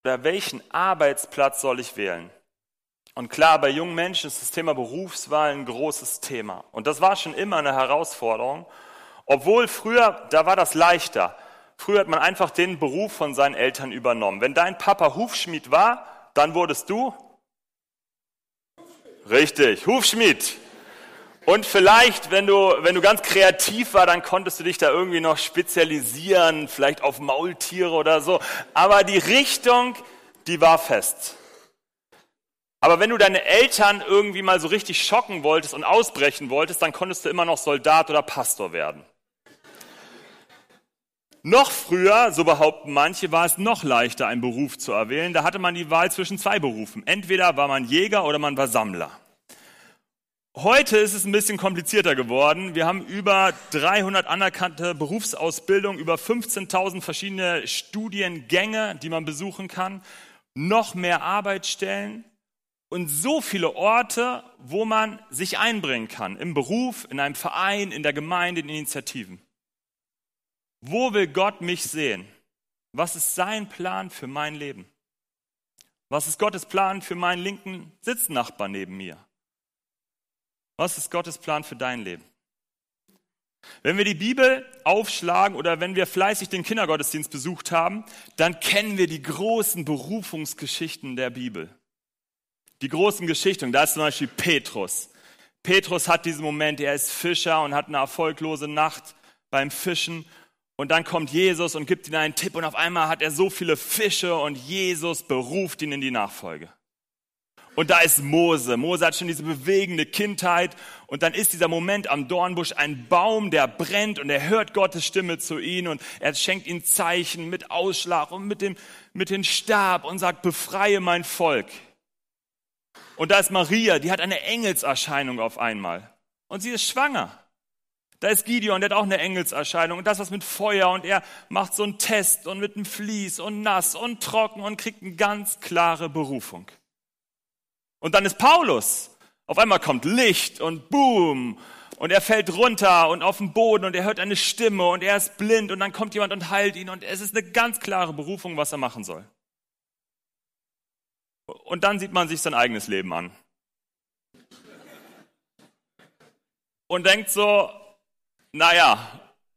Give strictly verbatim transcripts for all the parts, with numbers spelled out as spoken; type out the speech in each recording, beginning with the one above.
oder welchen Arbeitsplatz soll ich wählen? Und klar, bei jungen Menschen ist das Thema Berufswahl ein großes Thema. Und das war schon immer eine Herausforderung. Obwohl früher, da war das leichter. Früher hat man einfach den Beruf von seinen Eltern übernommen. Wenn dein Papa Hufschmied war, dann wurdest du? Richtig, Hufschmied. Und vielleicht, wenn du, wenn du ganz kreativ war, dann konntest du dich da irgendwie noch spezialisieren, vielleicht auf Maultiere oder so. Aber die Richtung, die war fest. Aber wenn du deine Eltern irgendwie mal so richtig schocken wolltest und ausbrechen wolltest, dann konntest du immer noch Soldat oder Pastor werden. Noch früher, so behaupten manche, war es noch leichter, einen Beruf zu erwählen. Da hatte man die Wahl zwischen zwei Berufen. Entweder war man Jäger oder man war Sammler. Heute ist es ein bisschen komplizierter geworden. Wir haben über dreihundert anerkannte Berufsausbildungen, über fünfzehntausend verschiedene Studiengänge, die man besuchen kann, noch mehr Arbeitsstellen und so viele Orte, wo man sich einbringen kann, im Beruf, in einem Verein, in der Gemeinde, in Initiativen. Wo will Gott mich sehen? Was ist sein Plan für mein Leben? Was ist Gottes Plan für meinen linken Sitznachbar neben mir? Was ist Gottes Plan für dein Leben? Wenn wir die Bibel aufschlagen oder wenn wir fleißig den Kindergottesdienst besucht haben, dann kennen wir die großen Berufungsgeschichten der Bibel. Die großen Geschichten, da ist zum Beispiel Petrus. Petrus hat diesen Moment, er ist Fischer und hat eine erfolglose Nacht beim Fischen. Und dann kommt Jesus und gibt ihm einen Tipp und auf einmal hat er so viele Fische und Jesus beruft ihn in die Nachfolge. Und da ist Mose. Mose hat schon diese bewegende Kindheit und dann ist dieser Moment am Dornbusch ein Baum, der brennt und er hört Gottes Stimme zu ihm und er schenkt ihm Zeichen mit Ausschlag und mit dem, mit dem Stab und sagt, befreie mein Volk. Und da ist Maria, die hat eine Engelserscheinung auf einmal und sie ist schwanger. Da ist Gideon, der hat auch eine Engelserscheinung und das was mit Feuer und er macht so einen Test und mit einem Vlies und nass und trocken und kriegt eine ganz klare Berufung. Und dann ist Paulus. Auf einmal kommt Licht und Boom und er fällt runter und auf den Boden und er hört eine Stimme und er ist blind und dann kommt jemand und heilt ihn und es ist eine ganz klare Berufung, was er machen soll. Und dann sieht man sich sein eigenes Leben an. Und denkt so, naja,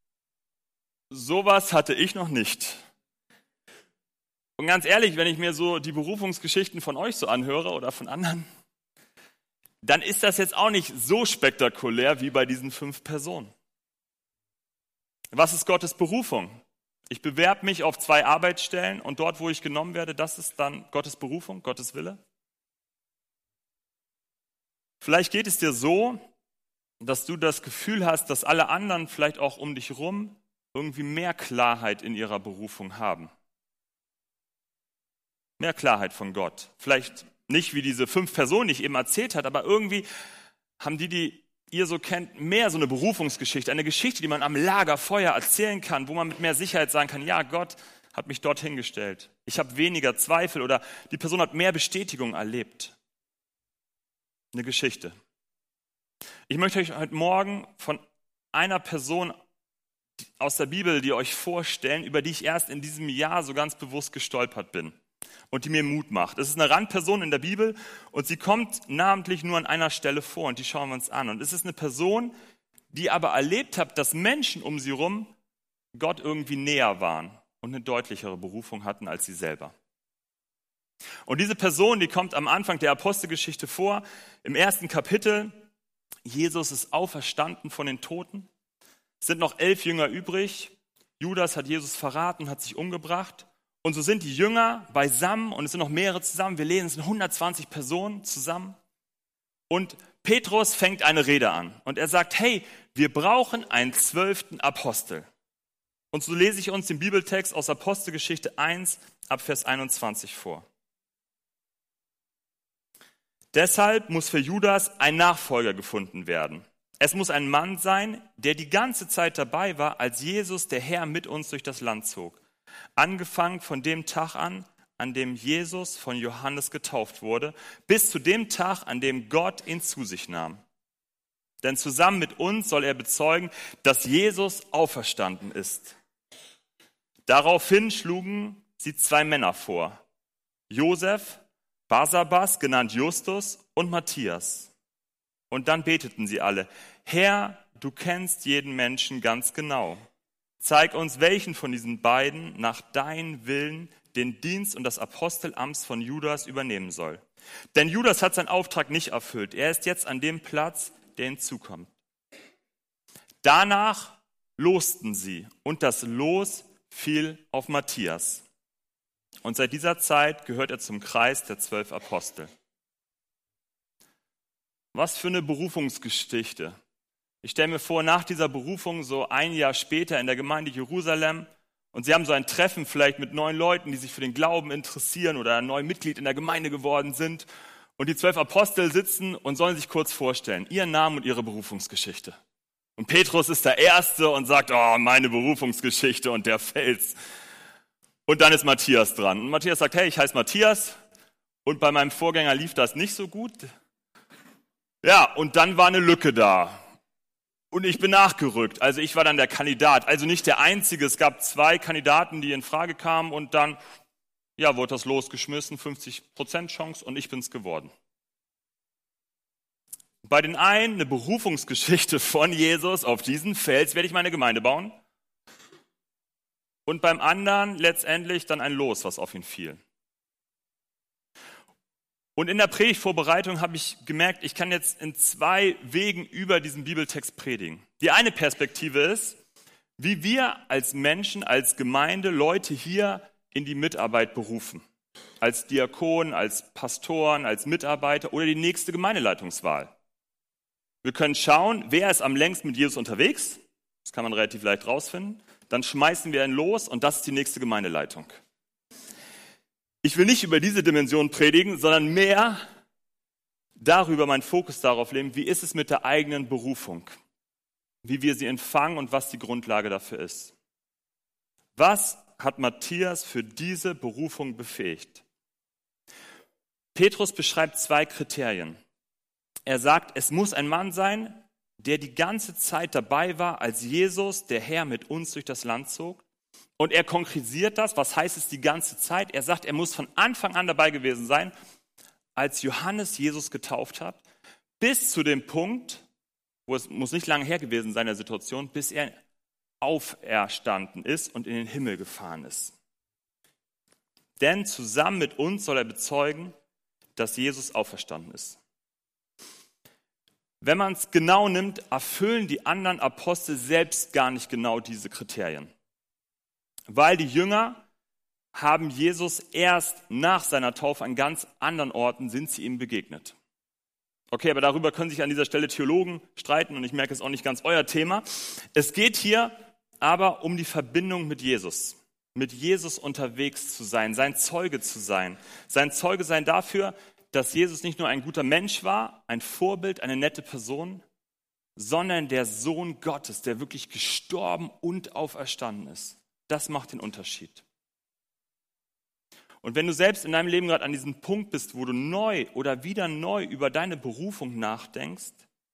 sowas hatte ich noch nicht. Und ganz ehrlich, wenn ich mir so die Berufungsgeschichten von euch so anhöre oder von anderen, dann ist das jetzt auch nicht so spektakulär wie bei diesen fünf Personen. Was ist Gottes Berufung? Ich bewerbe mich auf zwei Arbeitsstellen und dort, wo ich genommen werde, das ist dann Gottes Berufung, Gottes Wille. Vielleicht geht es dir so, dass du das Gefühl hast, dass alle anderen vielleicht auch um dich rum irgendwie mehr Klarheit in ihrer Berufung haben. Mehr Klarheit von Gott. Vielleicht nicht wie diese fünf Personen, die ich eben erzählt habe, aber irgendwie haben die, die ihr so kennt, mehr so eine Berufungsgeschichte, eine Geschichte, die man am Lagerfeuer erzählen kann, wo man mit mehr Sicherheit sagen kann, ja, Gott hat mich dorthin gestellt. Ich habe weniger Zweifel oder die Person hat mehr Bestätigung erlebt. Eine Geschichte. Ich möchte euch heute Morgen von einer Person aus der Bibel, die euch vorstellen, über die ich erst in diesem Jahr so ganz bewusst gestolpert bin und die mir Mut macht. Es ist eine Randperson in der Bibel und sie kommt namentlich nur an einer Stelle vor und die schauen wir uns an. Und es ist eine Person, die aber erlebt hat, dass Menschen um sie herum Gott irgendwie näher waren und eine deutlichere Berufung hatten als sie selber. Und diese Person, die kommt am Anfang der Apostelgeschichte vor, im ersten Kapitel. Jesus ist auferstanden von den Toten. Es sind noch elf Jünger übrig. Judas hat Jesus verraten, hat sich umgebracht. Und so sind die Jünger beisammen und es sind noch mehrere zusammen. Wir lesen, es sind hundertzwanzig Personen zusammen. Und Petrus fängt eine Rede an und er sagt, hey, wir brauchen einen zwölften Apostel. Und so lese ich uns den Bibeltext aus Apostelgeschichte eins ab Vers einundzwanzig vor. Deshalb muss für Judas ein Nachfolger gefunden werden. Es muss ein Mann sein, der die ganze Zeit dabei war, als Jesus, der Herr, mit uns durch das Land zog. Angefangen von dem Tag an, an dem Jesus von Johannes getauft wurde, bis zu dem Tag, an dem Gott ihn zu sich nahm. Denn zusammen mit uns soll er bezeugen, dass Jesus auferstanden ist. Daraufhin schlugen sie zwei Männer vor, Josef, Barsabas, genannt Justus, und Matthias. Und dann beteten sie alle: Herr, du kennst jeden Menschen ganz genau. Zeig uns, welchen von diesen beiden nach deinem Willen den Dienst und das Apostelamt von Judas übernehmen soll. Denn Judas hat seinen Auftrag nicht erfüllt. Er ist jetzt an dem Platz, der ihm zukommt. Danach losten sie und das Los fiel auf Matthias. Und seit dieser Zeit gehört er zum Kreis der zwölf Apostel. Was für eine Berufungsgeschichte. Ich stelle mir vor, nach dieser Berufung, so ein Jahr später in der Gemeinde Jerusalem, und sie haben so ein Treffen vielleicht mit neun Leuten, die sich für den Glauben interessieren oder ein neues Mitglied in der Gemeinde geworden sind. Und die zwölf Apostel sitzen und sollen sich kurz vorstellen, ihren Namen und ihre Berufungsgeschichte. Und Petrus ist der Erste und sagt: Oh, meine Berufungsgeschichte und der Fels. Und dann ist Matthias dran. Und Matthias sagt: Hey, ich heiße Matthias und bei meinem Vorgänger lief das nicht so gut. Ja, und dann war eine Lücke da. Und ich bin nachgerückt. Also ich war dann der Kandidat. Also nicht der Einzige. Es gab zwei Kandidaten, die in Frage kamen. Und dann ja, wurde das losgeschmissen. fünfzig Prozent Chance und ich bin's geworden. Bei den einen eine Berufungsgeschichte von Jesus. Auf diesen Fels werde ich meine Gemeinde bauen. Und beim anderen letztendlich dann ein Los, was auf ihn fiel. Und in der Predigtvorbereitung habe ich gemerkt, ich kann jetzt in zwei Wegen über diesen Bibeltext predigen. Die eine Perspektive ist, wie wir als Menschen, als Gemeinde Leute hier in die Mitarbeit berufen. Als Diakon, als Pastoren, als Mitarbeiter oder die nächste Gemeindeleitungswahl. Wir können schauen, wer ist am längsten mit Jesus unterwegs. Das kann man relativ leicht rausfinden. Dann schmeißen wir ihn los und das ist die nächste Gemeindeleitung. Ich will nicht über diese Dimension predigen, sondern mehr darüber, meinen Fokus darauf legen, wie ist es mit der eigenen Berufung, wie wir sie empfangen und was die Grundlage dafür ist. Was hat Matthias für diese Berufung befähigt? Petrus beschreibt zwei Kriterien. Er sagt, es muss ein Mann sein, der die ganze Zeit dabei war, als Jesus, der Herr, mit uns durch das Land zog. Und er konkretisiert das, was heißt es die ganze Zeit? Er sagt, er muss von Anfang an dabei gewesen sein, als Johannes Jesus getauft hat, bis zu dem Punkt, wo es muss nicht lange her gewesen sein, der Situation, bis er auferstanden ist und in den Himmel gefahren ist. Denn zusammen mit uns soll er bezeugen, dass Jesus auferstanden ist. Wenn man es genau nimmt, erfüllen die anderen Apostel selbst gar nicht genau diese Kriterien. Weil die Jünger haben Jesus erst nach seiner Taufe an ganz anderen Orten sind sie ihm begegnet. Okay, aber darüber können sich an dieser Stelle Theologen streiten und ich merke, es ist auch nicht ganz euer Thema. Es geht hier aber um die Verbindung mit Jesus. Mit Jesus unterwegs zu sein, sein Zeuge zu sein. Sein Zeuge sein dafür, dass Jesus nicht nur ein guter Mensch war, ein Vorbild, eine nette Person, sondern der Sohn Gottes, der wirklich gestorben und auferstanden ist. Das macht den Unterschied. Und wenn du selbst in deinem Leben gerade an diesem Punkt bist, wo du neu oder wieder neu über deine Berufung nachdenkst,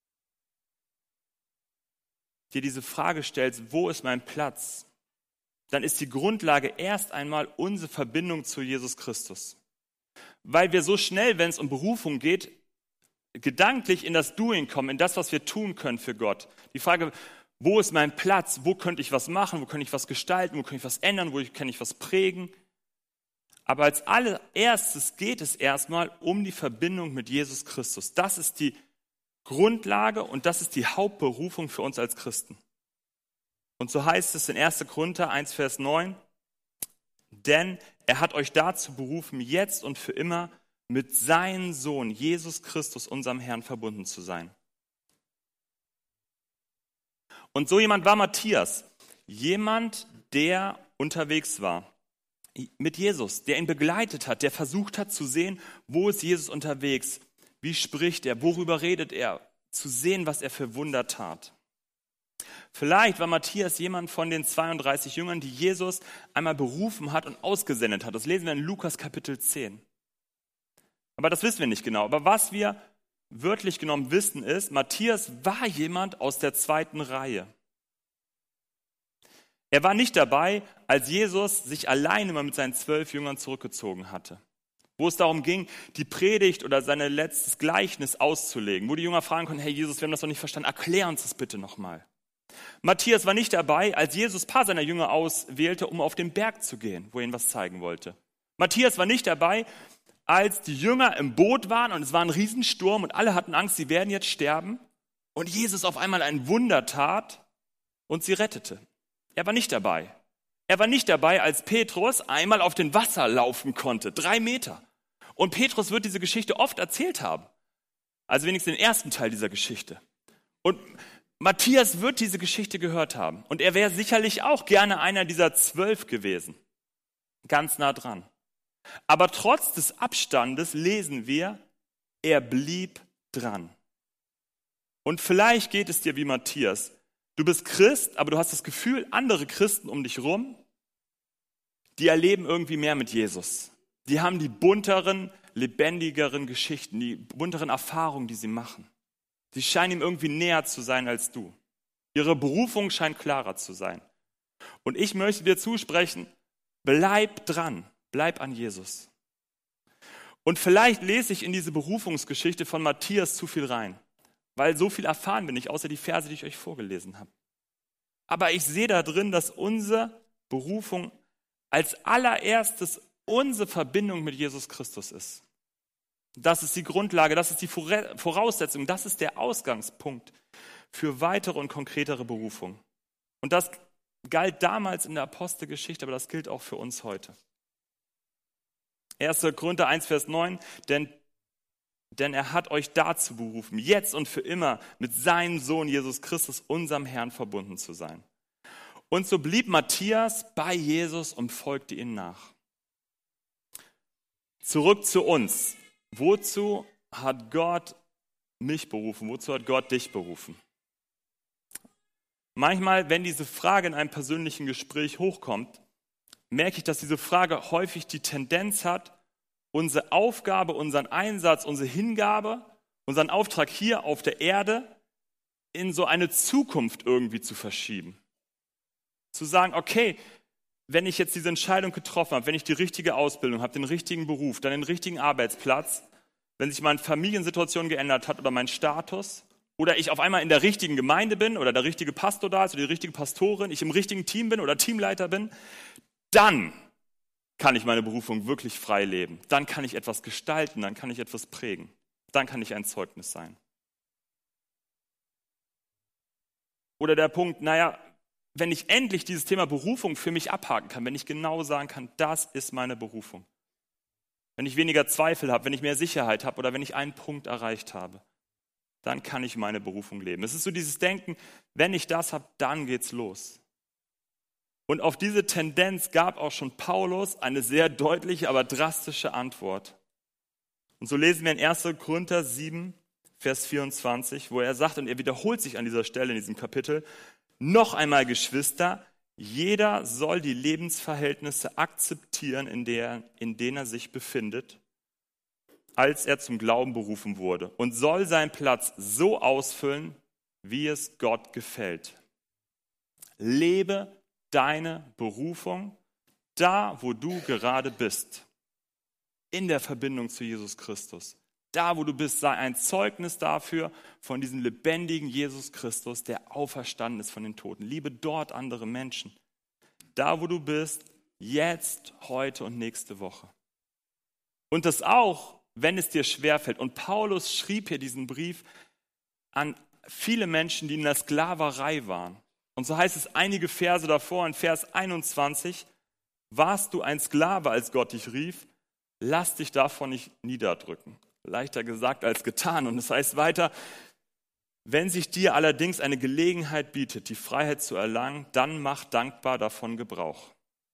dir diese Frage stellst, wo ist mein Platz? Dann ist die Grundlage erst einmal unsere Verbindung zu Jesus Christus. Weil wir so schnell, wenn es um Berufung geht, gedanklich in das Doing kommen, in das, was wir tun können für Gott. Die Frage, wo ist mein Platz? Wo könnte ich was machen? Wo könnte ich was gestalten? Wo könnte ich was ändern? Wo kann ich was prägen? Aber als allererstes geht es erstmal um die Verbindung mit Jesus Christus. Das ist die Grundlage und das ist die Hauptberufung für uns als Christen. Und so heißt es in erster Korinther eins, Vers neun, denn er hat euch dazu berufen, jetzt und für immer mit seinem Sohn, Jesus Christus, unserem Herrn, verbunden zu sein. Und so jemand war Matthias, jemand, der unterwegs war mit Jesus, der ihn begleitet hat, der versucht hat zu sehen, wo ist Jesus unterwegs, wie spricht er, worüber redet er, zu sehen, was er für Wunder tat. Vielleicht war Matthias jemand von den zweiunddreißig Jüngern, die Jesus einmal berufen hat und ausgesendet hat. Das lesen wir in Lukas Kapitel zehn. Aber das wissen wir nicht genau. Aber was wir wörtlich genommen wissen ist, Matthias war jemand aus der zweiten Reihe. Er war nicht dabei, als Jesus sich alleine mal mit seinen zwölf Jüngern zurückgezogen hatte. wo es darum ging, die Predigt oder sein letztes Gleichnis auszulegen, wo die Jünger fragen konnten, hey Jesus, wir haben das doch nicht verstanden, erklär uns das bitte nochmal. Matthias war nicht dabei, als Jesus ein paar seiner Jünger auswählte, um auf den Berg zu gehen, wo er ihnen was zeigen wollte. Matthias war nicht dabei, als die Jünger im Boot waren und es war ein Riesensturm und alle hatten Angst, sie werden jetzt sterben und Jesus auf einmal ein Wunder tat und sie rettete. Er war nicht dabei. Er war nicht dabei, als Petrus einmal auf dem Wasser laufen konnte, drei Meter. Und Petrus wird diese Geschichte oft erzählt haben. Also wenigstens den ersten Teil dieser Geschichte. Und Matthias wird diese Geschichte gehört haben. Und er wäre sicherlich auch gerne einer dieser zwölf gewesen. Ganz nah dran. Aber trotz des Abstandes lesen wir, er blieb dran. Und vielleicht geht es dir wie Matthias. Du bist Christ, aber du hast das Gefühl, andere Christen um dich rum, die erleben irgendwie mehr mit Jesus. Die haben die bunteren, lebendigeren Geschichten, die bunteren Erfahrungen, die sie machen. Sie scheinen ihm irgendwie näher zu sein als du. Ihre Berufung scheint klarer zu sein. Und ich möchte dir zusprechen, bleib dran, bleib an Jesus. Und vielleicht lese ich in diese Berufungsgeschichte von Matthias zu viel rein, weil so viel erfahren wir nicht, außer die Verse, die ich euch vorgelesen habe. Aber ich sehe da drin, dass unsere Berufung als allererstes unsere Verbindung mit Jesus Christus ist. Das ist die Grundlage, das ist die Voraussetzung, das ist der Ausgangspunkt für weitere und konkretere Berufung. Und das galt damals in der Apostelgeschichte, aber das gilt auch für uns heute. erster Korinther eins, Vers neun, denn, denn er hat euch dazu berufen, jetzt und für immer mit seinem Sohn Jesus Christus, unserem Herrn, verbunden zu sein. Und so blieb Matthias bei Jesus und folgte ihm nach. Zurück zu uns. Wozu hat Gott mich berufen? Wozu hat Gott dich berufen? Manchmal, wenn diese Frage in einem persönlichen Gespräch hochkommt, merke ich, dass diese Frage häufig die Tendenz hat, unsere Aufgabe, unseren Einsatz, unsere Hingabe, unseren Auftrag hier auf der Erde in so eine Zukunft irgendwie zu verschieben. Zu sagen, okay, wenn ich jetzt diese Entscheidung getroffen habe, wenn ich die richtige Ausbildung habe, den richtigen Beruf, dann den richtigen Arbeitsplatz, wenn sich meine Familiensituation geändert hat oder mein Status, oder ich auf einmal in der richtigen Gemeinde bin oder der richtige Pastor da ist oder die richtige Pastorin, ich im richtigen Team bin oder Teamleiter bin, dann kann ich meine Berufung wirklich frei leben. Dann kann ich etwas gestalten, dann kann ich etwas prägen. Dann kann ich ein Zeugnis sein. Oder der Punkt, naja, wenn ich endlich dieses Thema Berufung für mich abhaken kann, wenn ich genau sagen kann, das ist meine Berufung. Wenn ich weniger Zweifel habe, wenn ich mehr Sicherheit habe oder wenn ich einen Punkt erreicht habe, dann kann ich meine Berufung leben. Es ist so dieses Denken, wenn ich das habe, dann geht's los. Und auf diese Tendenz gab auch schon Paulus eine sehr deutliche, aber drastische Antwort. Und so lesen wir in erster Korinther sieben, Vers vierundzwanzig, wo er sagt, und er wiederholt sich an dieser Stelle in diesem Kapitel, noch einmal, Geschwister, jeder soll die Lebensverhältnisse akzeptieren, in, der, in denen er sich befindet, als er zum Glauben berufen wurde, und soll seinen Platz so ausfüllen, wie es Gott gefällt. Lebe deine Berufung da, wo du gerade bist, in der Verbindung zu Jesus Christus. Da, wo du bist, sei ein Zeugnis dafür von diesem lebendigen Jesus Christus, der auferstanden ist von den Toten. Liebe dort andere Menschen. Da, wo du bist, jetzt, heute und nächste Woche. Und das auch, wenn es dir schwerfällt. Und Paulus schrieb hier diesen Brief an viele Menschen, die in der Sklaverei waren. Und so heißt es einige Verse davor, in Vers einundzwanzig, warst du ein Sklave, als Gott dich rief, lass dich davon nicht niederdrücken. Leichter gesagt als getan. Und es heißt weiter, wenn sich dir allerdings eine Gelegenheit bietet, die Freiheit zu erlangen, dann mach dankbar davon Gebrauch.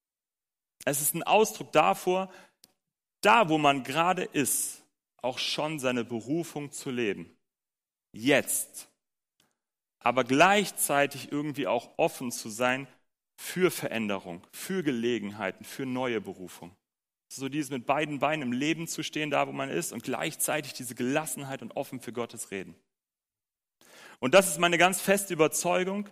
Es ist ein Ausdruck davor, da wo man gerade ist, auch schon seine Berufung zu leben. Jetzt. Aber gleichzeitig irgendwie auch offen zu sein für Veränderung, für Gelegenheiten, für neue Berufung. So dieses mit beiden Beinen im Leben zu stehen, da wo man ist, und gleichzeitig diese Gelassenheit und offen für Gottes Reden. Und das ist meine ganz feste Überzeugung,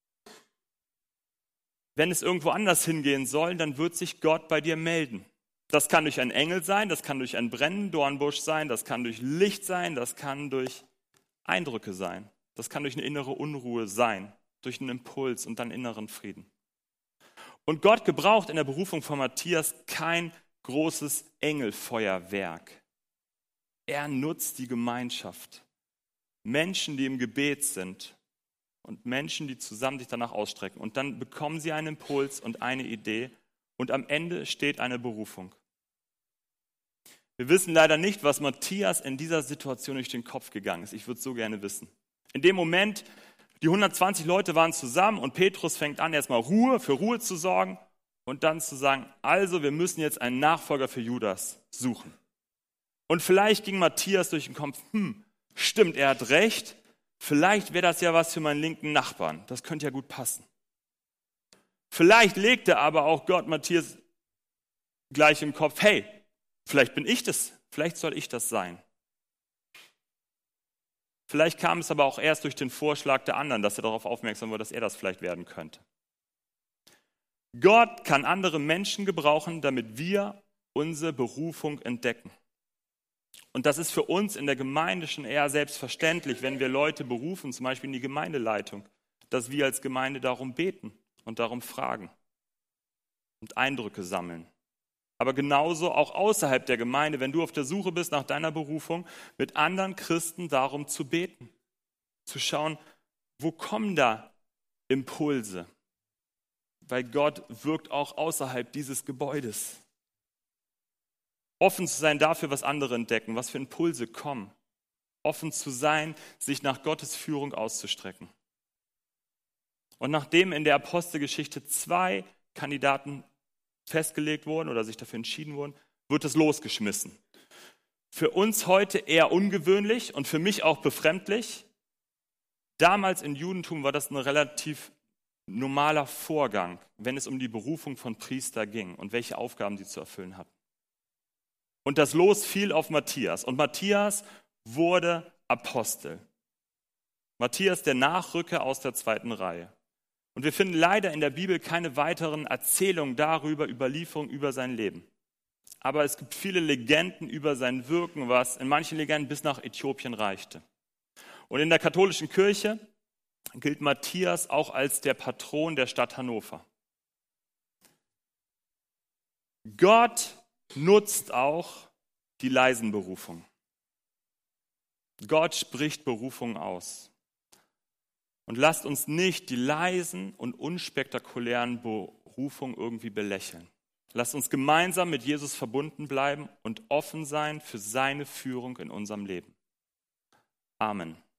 wenn es irgendwo anders hingehen soll, dann wird sich Gott bei dir melden. Das kann durch einen Engel sein, das kann durch einen brennenden Dornbusch sein, das kann durch Licht sein, das kann durch Eindrücke sein. Das kann durch eine innere Unruhe sein, durch einen Impuls und dann inneren Frieden. Und Gott gebraucht in der Berufung von Matthias kein großes Engelfeuerwerk. Er nutzt die Gemeinschaft. Menschen, die im Gebet sind und Menschen, die zusammen sich danach ausstrecken. Und dann bekommen sie einen Impuls und eine Idee und am Ende steht eine Berufung. Wir wissen leider nicht, was Matthias in dieser Situation durch den Kopf gegangen ist. Ich würde es so gerne wissen. In dem Moment, die hundertzwanzig Leute waren zusammen und Petrus fängt an, erstmal Ruhe, für Ruhe zu sorgen und dann zu sagen, also wir müssen jetzt einen Nachfolger für Judas suchen. Und vielleicht ging Matthias durch den Kopf, hm, stimmt, er hat recht, vielleicht wäre das ja was für meinen linken Nachbarn, das könnte ja gut passen. Vielleicht legte aber auch Gott Matthias gleich im Kopf, hey, vielleicht bin ich das, vielleicht soll ich das sein. Vielleicht kam es aber auch erst durch den Vorschlag der anderen, dass er darauf aufmerksam wurde, dass er das vielleicht werden könnte. Gott kann andere Menschen gebrauchen, damit wir unsere Berufung entdecken. Und das ist für uns in der Gemeinde schon eher selbstverständlich, wenn wir Leute berufen, zum Beispiel in die Gemeindeleitung, dass wir als Gemeinde darum beten und darum fragen und Eindrücke sammeln. Aber genauso auch außerhalb der Gemeinde, wenn du auf der Suche bist nach deiner Berufung, mit anderen Christen darum zu beten, zu schauen, wo kommen da Impulse? Weil Gott wirkt auch außerhalb dieses Gebäudes. Offen zu sein dafür, was andere entdecken, was für Impulse kommen. Offen zu sein, sich nach Gottes Führung auszustrecken. Und nachdem in der Apostelgeschichte zwei Kandidaten festgelegt wurden oder sich dafür entschieden wurden, wird es losgeschmissen. Für uns heute eher ungewöhnlich und für mich auch befremdlich. Damals im Judentum war das ein relativ normaler Vorgang, wenn es um die Berufung von Priester ging und welche Aufgaben sie zu erfüllen hatten. Und das Los fiel auf Matthias. Und Matthias wurde Apostel. Matthias, der Nachrücker aus der zweiten Reihe. Und wir finden leider in der Bibel keine weiteren Erzählungen darüber, Überlieferungen über sein Leben. Aber es gibt viele Legenden über sein Wirken, was in manchen Legenden bis nach Äthiopien reichte. Und in der katholischen Kirche gilt Matthias auch als der Patron der Stadt Hannover. Gott nutzt auch die leisen Berufungen. Gott spricht Berufungen aus. Und lasst uns nicht die leisen und unspektakulären Berufungen irgendwie belächeln. Lasst uns gemeinsam mit Jesus verbunden bleiben und offen sein für seine Führung in unserem Leben. Amen.